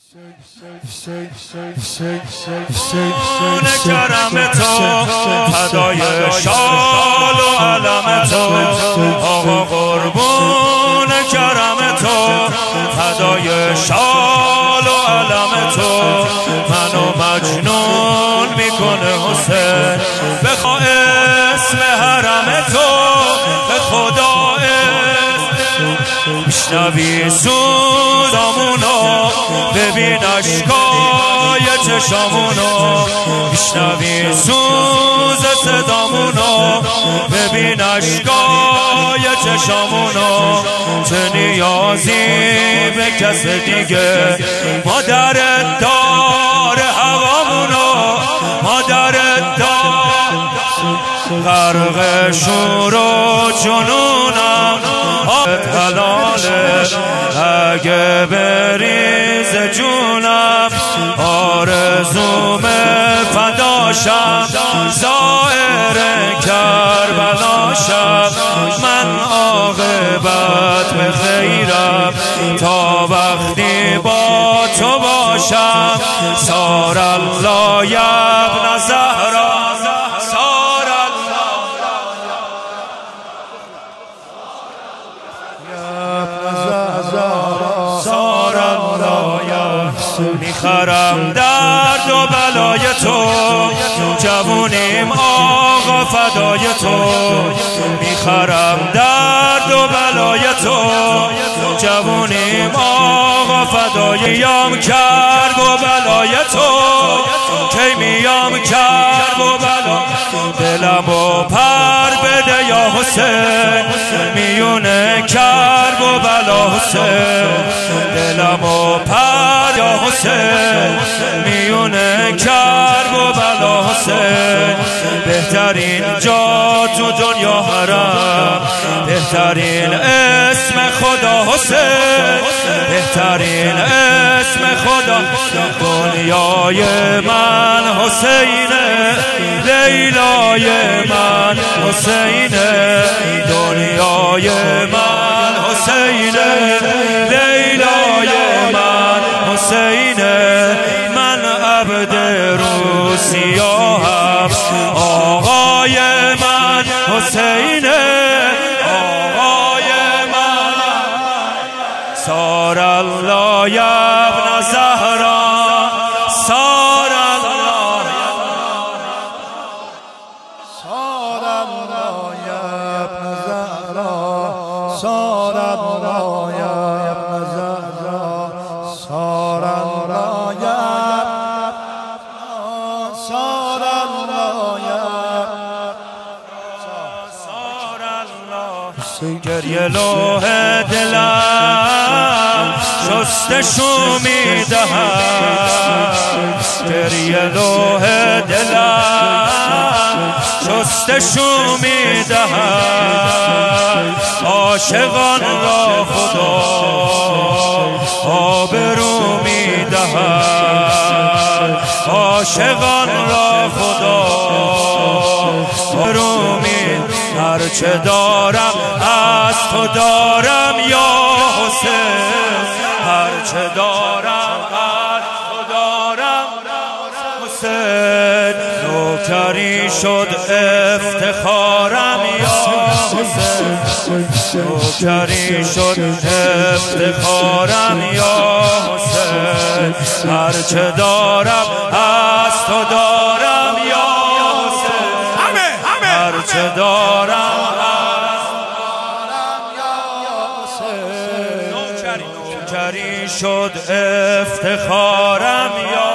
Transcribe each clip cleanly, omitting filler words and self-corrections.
کرم تو فدای شال و علم تو آقا قربون کرم تو فدای شال و علم تو منو مجنون میکنه حسین بخوا اسم حرم تو به خدا میشنوی سوزامونو ببین اشکای چشامونو میشنوی سوز صدامونو ببین اشکای چشامونو چه نیازی به کس دیگه مادرت داره هوامونو مادرت داره غرق شور و جنونم حلاله اگه بریز جونم آرزوم فداشم زائر کربلاشم من عاقبت به خیرم تا وقتی با تو باشم سار الله ابن زهرا میخرم درد و بلای تو جوونیم آقا فدای تو میخرم درد و بلای تو جوونیم آقا فدای یام کرد و بلای تو کی میام کرد و بلا دلمو پر بده یا حسین میونه کرد و بلا حسین دلمو پر یا حسین میونه کرب و بلا حسین بهترین جا تو دنیا حرم بهترین اسم خدا حسین بهترین اسم خدا دنیای من حسینه لیلای من حسینه دنیای من حسینه لیلای من حسینه من عبد روسیاهم آقای من حسینه آقای من سار الله ابن زهرا سار الله سار الله ابن زهرا سار الله ابن زهرا سار الله سار الله سار الله گریه لوح دلم شستشو میدهم گریه لوح دلم شستشو میدهم عاشقان را خدا آبرو میدهد عاشقان را خدا آبرو میدهد هرچه دارم از تو دارم یا حسین هرچه دارم از تو دارم حسین نوکری شد افتخارم یا حسین نوکری شد افتخارم یا حسین هرچه دارم از تو دارم یا حسین هرچه دارم از نوکری شد افتخارم یا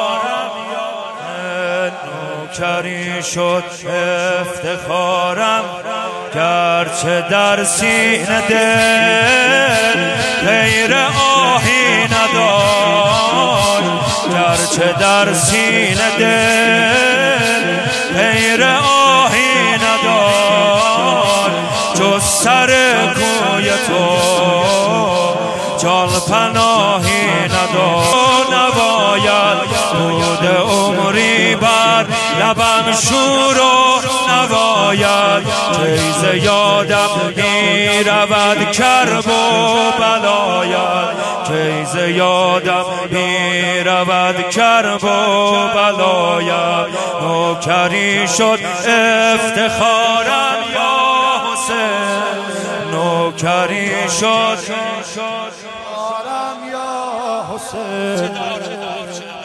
نوکری شد افتخارم گرچه در سینه دل غیر آهی ندار گرچه در سینه دل غیر آهی ندار جز سر کوی تو جان پناهی ندار نباید بود عمری بر لبم شور و نباید که کیز یادم می رود کرب و بلایت کیز یادم می رود کرب و بلایت نوکری شد افتخارم یا حسین نوکری شد یا حسین